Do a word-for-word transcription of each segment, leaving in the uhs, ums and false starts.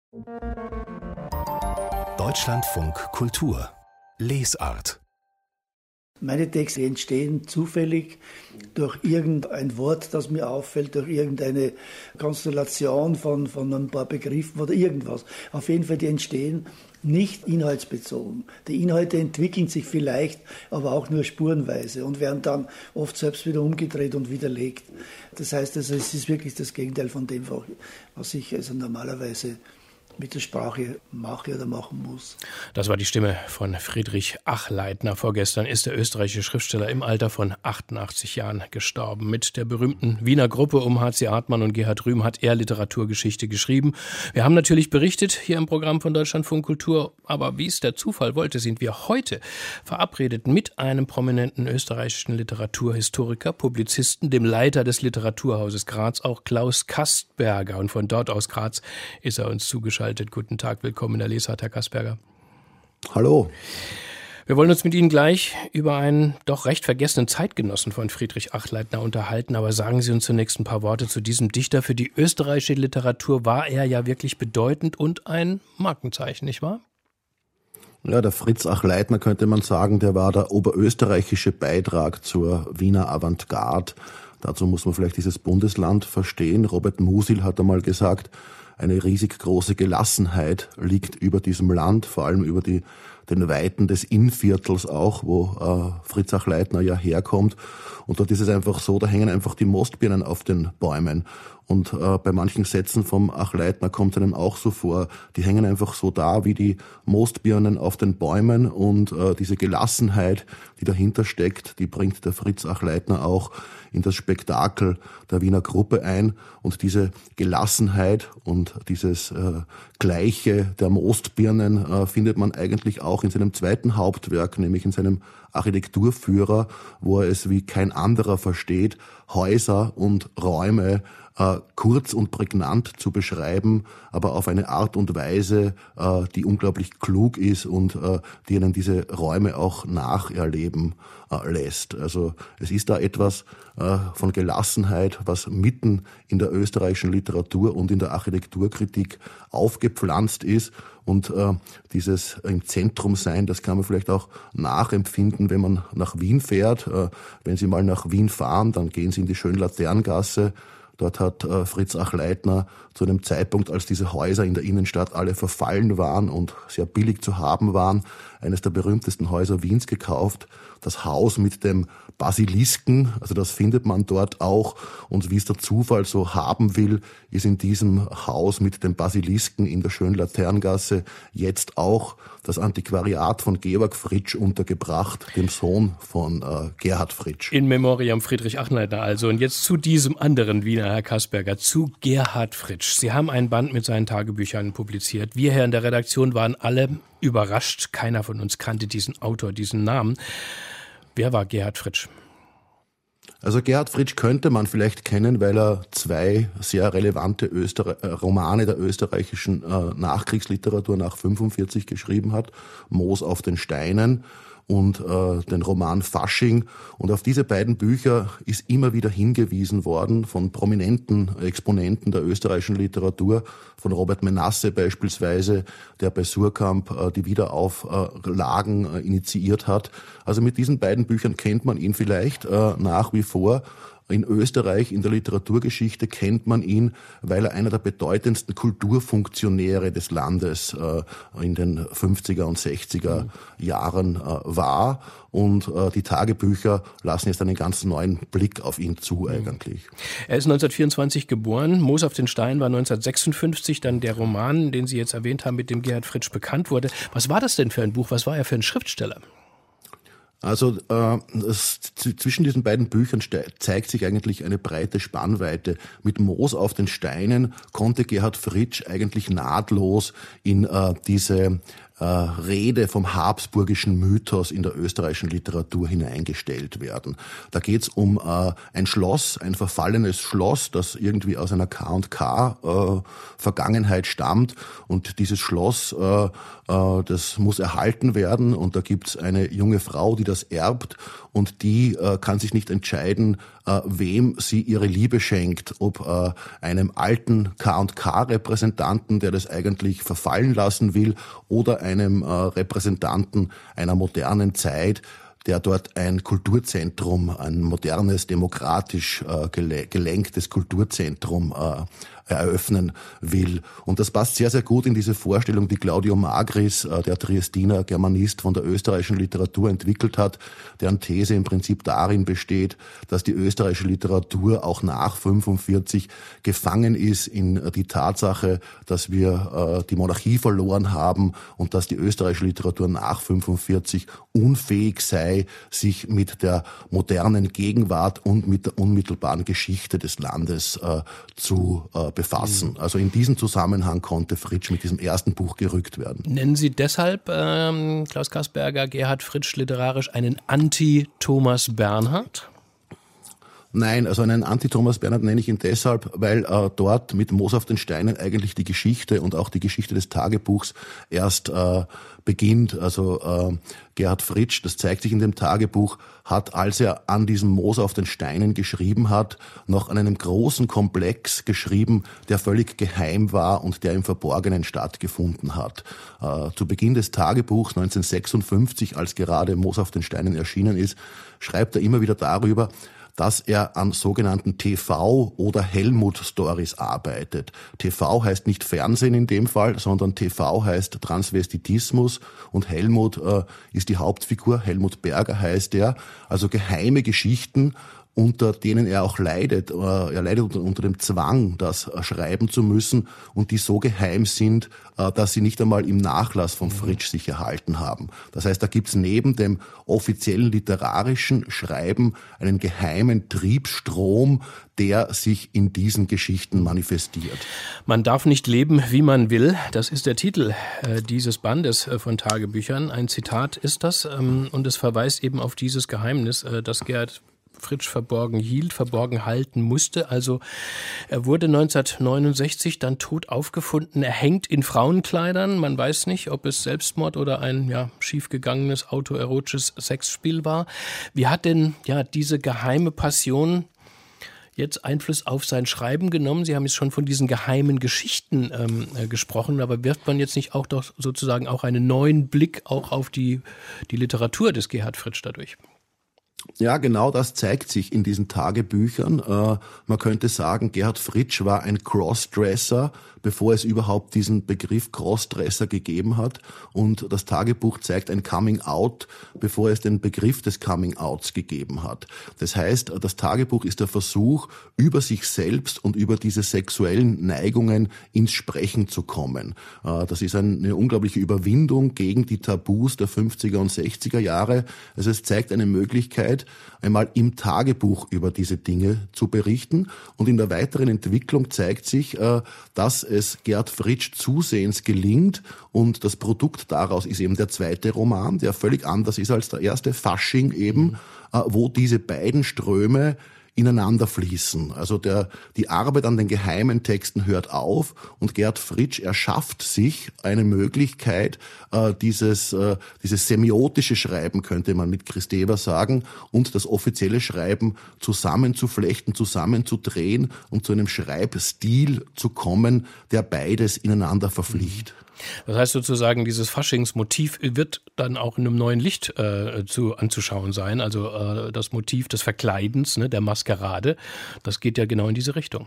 Deutschlandfunk Kultur Lesart. Meine Texte entstehen zufällig durch irgendein Wort, das mir auffällt, durch irgendeine Konstellation von, von ein paar Begriffen oder irgendwas. Auf jeden Fall, die entstehen nicht inhaltsbezogen. Die Inhalte entwickeln sich vielleicht, aber auch nur spurenweise und werden dann oft selbst wieder umgedreht und widerlegt. Das heißt also, es ist wirklich das Gegenteil von dem, was ich also normalerweise mit der Sprache mache oder machen muss. Das war die Stimme von Friedrich Achleitner. Vorgestern ist der österreichische Schriftsteller im Alter von achtundachtzig Jahren gestorben. Mit der berühmten Wiener Gruppe um H C Artmann und Gerhard Rühm hat er Literaturgeschichte geschrieben. Wir haben natürlich berichtet hier im Programm von Deutschlandfunk Kultur, aber wie es der Zufall wollte, sind wir heute verabredet mit einem prominenten österreichischen Literaturhistoriker, Publizisten, dem Leiter des Literaturhauses Graz, auch Klaus Kasperger. Und von dort aus Graz ist er uns zugeschaltet. Guten Tag, willkommen in der Lesart, Herr Kasperger. Hallo. Wir wollen uns mit Ihnen gleich über einen doch recht vergessenen Zeitgenossen von Friedrich Achleitner unterhalten, aber sagen Sie uns zunächst ein paar Worte zu diesem Dichter. Für die österreichische Literatur war er ja wirklich bedeutend und ein Markenzeichen, nicht wahr? Ja, der Fritz Achleitner, könnte man sagen, der war der oberösterreichische Beitrag zur Wiener Avantgarde. Dazu muss man vielleicht dieses Bundesland verstehen. Robert Musil hat einmal gesagt, eine riesig große Gelassenheit liegt über diesem Land, vor allem über die, den Weiten des Innviertels auch, wo äh, Fritz Achleitner ja herkommt. Und dort ist es einfach so, da hängen einfach die Mostbirnen auf den Bäumen. Und äh, bei manchen Sätzen vom Achleitner kommt es einem auch so vor, die hängen einfach so da wie die Mostbirnen auf den Bäumen. Und äh, diese Gelassenheit, die dahinter steckt, die bringt der Fritz Achleitner auch in das Spektakel der Wiener Gruppe ein. Und diese Gelassenheit und dieses äh, Gleiche der Mostbirnen äh, findet man eigentlich auch in seinem zweiten Hauptwerk, nämlich in seinem Architekturführer, wo er es wie kein anderer versteht, Häuser und Räume äh, kurz und prägnant zu beschreiben, aber auf eine Art und Weise, äh, die unglaublich klug ist und äh, die einen diese Räume auch nacherleben äh, lässt. Also es ist da etwas äh, von Gelassenheit, was mitten in der österreichischen Literatur und in der Architekturkritik aufgepflanzt ist. Und äh, dieses im Zentrum sein, das kann man vielleicht auch nachempfinden, wenn man nach Wien fährt. Äh, wenn Sie mal nach Wien fahren, dann gehen Sie in die Schönlaterngasse. Dort hat äh, Fritz Achleitner zu einem Zeitpunkt, als diese Häuser in der Innenstadt alle verfallen waren und sehr billig zu haben waren, eines der berühmtesten Häuser Wiens gekauft. Das Haus mit dem Basilisken, also das findet man dort auch. Und wie es der Zufall so haben will, ist in diesem Haus mit dem Basilisken in der Schönlaterngasse jetzt auch das Antiquariat von Georg Fritsch untergebracht, dem Sohn von äh, Gerhard Fritsch. In Memoriam Friedrich Achleitner also. Und jetzt zu diesem anderen Wiener, Herr Kasperger, zu Gerhard Fritsch. Sie haben ein Band mit seinen Tagebüchern publiziert. Wir hier in der Redaktion waren alle überrascht. Keiner von uns kannte diesen Autor, diesen Namen. Wer war Gerhard Fritsch? Also Gerhard Fritsch könnte man vielleicht kennen, weil er zwei sehr relevante Öster- äh, Romane der österreichischen äh, Nachkriegsliteratur nach fünfundvierzig geschrieben hat. Moos auf den Steinen und äh, den Roman Fasching. Und auf diese beiden Bücher ist immer wieder hingewiesen worden von prominenten Exponenten der österreichischen Literatur, von Robert Menasse beispielsweise, der bei Surkamp äh, die Wiederauflagen äh, initiiert hat. Also mit diesen beiden Büchern kennt man ihn vielleicht äh, nach wie vor. In Österreich, in der Literaturgeschichte kennt man ihn, weil er einer der bedeutendsten Kulturfunktionäre des Landes äh, in den fünfziger und sechziger mhm. Jahren äh, war. Und äh, die Tagebücher lassen jetzt einen ganz neuen Blick auf ihn zu eigentlich. Er ist neunzehnhundertvierundzwanzig geboren. Moos auf den Steinen war neunzehnhundertsechsundfünfzig dann der Roman, den Sie jetzt erwähnt haben, mit dem Gerhard Fritsch bekannt wurde. Was war das denn für ein Buch? Was war er für ein Schriftsteller? Also äh, das, zwischen diesen beiden Büchern ste- zeigt sich eigentlich eine breite Spannweite. Mit Moos auf den Steinen konnte Gerhard Fritsch eigentlich nahtlos in äh, diese äh, Rede vom habsburgischen Mythos in der österreichischen Literatur hineingestellt werden. Da geht's um äh, ein Schloss, ein verfallenes Schloss, das irgendwie aus einer K und K äh, Vergangenheit stammt, und dieses Schloss, äh, äh, das muss erhalten werden, und da gibt's eine junge Frau, die das erbt, und die äh, kann sich nicht entscheiden, äh, wem sie ihre Liebe schenkt, ob äh, einem alten K und K-Repräsentanten, der das eigentlich verfallen lassen will, oder einem äh, Repräsentanten einer modernen Zeit, der dort ein Kulturzentrum, ein modernes, demokratisch äh, gelenktes Kulturzentrum äh, eröffnen will. Und das passt sehr, sehr gut in diese Vorstellung, die Claudio Magris, äh, der Triestiner Germanist von der österreichischen Literatur, entwickelt hat, deren These im Prinzip darin besteht, dass die österreichische Literatur auch nach fünfundvierzig gefangen ist in die Tatsache, dass wir äh, die Monarchie verloren haben und dass die österreichische Literatur nach fünfundvierzig unfähig sei, sich mit der modernen Gegenwart und mit der unmittelbaren Geschichte des Landes äh, zu äh, befassen. Also in diesem Zusammenhang konnte Fritsch mit diesem ersten Buch gerückt werden. Nennen Sie deshalb, ähm, Klaus Kasperger, Gerhard Fritsch literarisch einen Anti-Thomas Bernhard? Nein, also einen Anti-Thomas Bernhard nenne ich ihn deshalb, weil äh, dort mit Moos auf den Steinen eigentlich die Geschichte und auch die Geschichte des Tagebuchs erst äh, beginnt. Also äh, Gerhard Fritsch, das zeigt sich in dem Tagebuch, hat, als er an diesem Moos auf den Steinen geschrieben hat, noch an einem großen Komplex geschrieben, der völlig geheim war und der im Verborgenen stattgefunden hat. Äh, zu Beginn des Tagebuchs neunzehnhundertsechsundfünfzig, als gerade Moos auf den Steinen erschienen ist, schreibt er immer wieder darüber, dass er an sogenannten T V- oder Helmut-Stories arbeitet. T V heißt nicht Fernsehen in dem Fall, sondern T V heißt Transvestitismus und Helmut äh, ist die Hauptfigur, Helmut Berger heißt er, also geheime Geschichten, unter denen er auch leidet. Er leidet unter, unter dem Zwang, das schreiben zu müssen und die so geheim sind, dass sie nicht einmal im Nachlass von Fritsch sich erhalten haben. Das heißt, da gibt's neben dem offiziellen literarischen Schreiben einen geheimen Triebstrom, der sich in diesen Geschichten manifestiert. Man darf nicht leben, wie man will. Das ist der Titel äh, dieses Bandes äh, von Tagebüchern. Ein Zitat ist das ähm, und es verweist eben auf dieses Geheimnis, äh, das Gerhard Fritsch verborgen hielt, verborgen halten musste. Also er wurde neunzehnhundertneunundsechzig dann tot aufgefunden. Er hängt in Frauenkleidern. Man weiß nicht, ob es Selbstmord oder ein ja, schiefgegangenes autoerotisches Sexspiel war. Wie hat denn ja diese geheime Passion jetzt Einfluss auf sein Schreiben genommen? Sie haben jetzt schon von diesen geheimen Geschichten ähm, äh, gesprochen, aber wirft man jetzt nicht auch doch sozusagen auch einen neuen Blick auch auf die, die Literatur des Gerhard Fritsch dadurch? Ja, genau das zeigt sich in diesen Tagebüchern. Äh, man könnte sagen, Gerhard Fritsch war ein Crossdresser, bevor es überhaupt diesen Begriff Crossdresser gegeben hat. Und das Tagebuch zeigt ein Coming-out, bevor es den Begriff des Coming-outs gegeben hat. Das heißt, das Tagebuch ist der Versuch, über sich selbst und über diese sexuellen Neigungen ins Sprechen zu kommen. Äh, das ist eine unglaubliche Überwindung gegen die Tabus der fünfziger und sechziger Jahre. Also es zeigt eine Möglichkeit, einmal im Tagebuch über diese Dinge zu berichten. Und in der weiteren Entwicklung zeigt sich, dass es Gerhard Fritsch zusehends gelingt. Und das Produkt daraus ist eben der zweite Roman, der völlig anders ist als der erste, Fasching eben, wo diese beiden Ströme ineinander fließen. Also der, die Arbeit an den geheimen Texten hört auf und Gerhard Fritsch erschafft sich eine Möglichkeit, äh, dieses, äh, dieses semiotische Schreiben, könnte man mit Kristeva sagen, und das offizielle Schreiben zusammenzuflechten, zusammenzudrehen und zu einem Schreibstil zu kommen, der beides ineinander verpflichtet. Das heißt sozusagen, dieses Faschingsmotiv wird dann auch in einem neuen Licht äh, zu, anzuschauen sein. Also äh, das Motiv des Verkleidens, ne, der Maskerade, das geht ja genau in diese Richtung.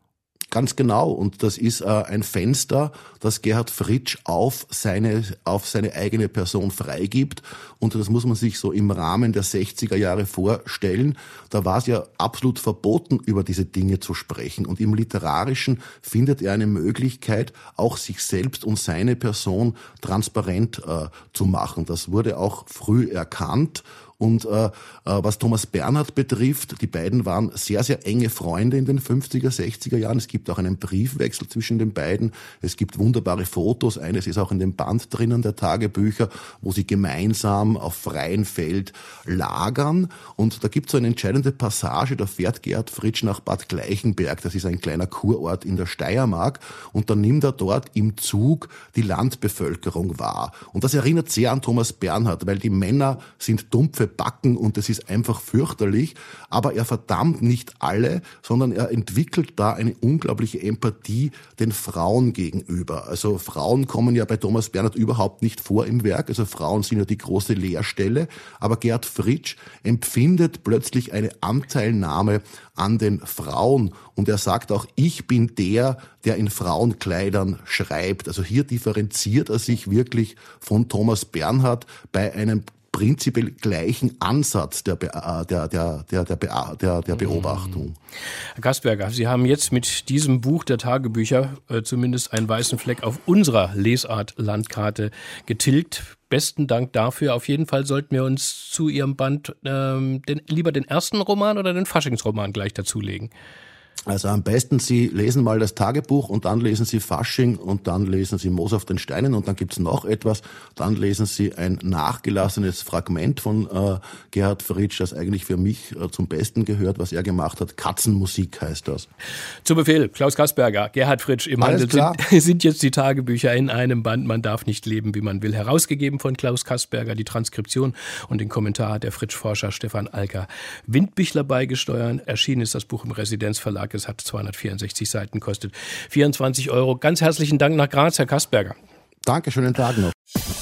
Ganz genau. Und das ist äh, ein Fenster, das Gerhard Fritsch auf seine, auf seine eigene Person freigibt. Und das muss man sich so im Rahmen der sechziger Jahre vorstellen. Da war es ja absolut verboten, über diese Dinge zu sprechen. Und im Literarischen findet er eine Möglichkeit, auch sich selbst und seine Person transparent äh, zu machen. Das wurde auch früh erkannt. Und äh, was Thomas Bernhard betrifft, die beiden waren sehr, sehr enge Freunde in den fünfziger, sechziger Jahren. Es gibt auch einen Briefwechsel zwischen den beiden. Es gibt wunderbare Fotos. Eines ist auch in dem Band drinnen, der Tagebücher, wo sie gemeinsam auf freiem Feld lagern. Und da gibt es so eine entscheidende Passage, da fährt Gerhard Fritsch nach Bad Gleichenberg. Das ist ein kleiner Kurort in der Steiermark. Und dann nimmt er dort im Zug die Landbevölkerung wahr. Und das erinnert sehr an Thomas Bernhard, weil die Männer sind dumpfe scharfe Backen und das ist einfach fürchterlich. Aber er verdammt nicht alle, sondern er entwickelt da eine unglaubliche Empathie den Frauen gegenüber. Also Frauen kommen ja bei Thomas Bernhard überhaupt nicht vor im Werk. Also Frauen sind ja die große Leerstelle. Aber Gerhard Fritsch empfindet plötzlich eine Anteilnahme an den Frauen. Und er sagt auch, ich bin der, der in Frauenkleidern schreibt. Also hier differenziert er sich wirklich von Thomas Bernhard bei einem prinzipiell gleichen Ansatz der, der, der, der, der, der, der Beobachtung. Herr Kasperger, Sie haben jetzt mit diesem Buch der Tagebücher äh, zumindest einen weißen Fleck auf unserer Lesart-Landkarte getilgt. Besten Dank dafür. Auf jeden Fall sollten wir uns zu Ihrem Band ähm, den, lieber den ersten Roman oder den Faschingsroman gleich dazulegen. Also am besten, Sie lesen mal das Tagebuch und dann lesen Sie Fasching und dann lesen Sie Moos auf den Steinen und dann gibt's noch etwas. Dann lesen Sie ein nachgelassenes Fragment von äh, Gerhard Fritsch, das eigentlich für mich äh, zum Besten gehört, was er gemacht hat. Katzenmusik heißt das. Zu Befehl, Klaus Kasperger, Gerhard Fritsch im Handel sind, sind jetzt die Tagebücher in einem Band. Man darf nicht leben, wie man will. Herausgegeben von Klaus Kasperger, die Transkription und den Kommentar hat der Fritsch-Forscher Stefan Alka Windbichler beigesteuert. Erschienen ist das Buch im Residenzverlag. Es hat zweihundertvierundsechzig Seiten, kostet vierundzwanzig Euro. Ganz herzlichen Dank nach Graz, Herr Kasperger. Danke, schönen Tag noch.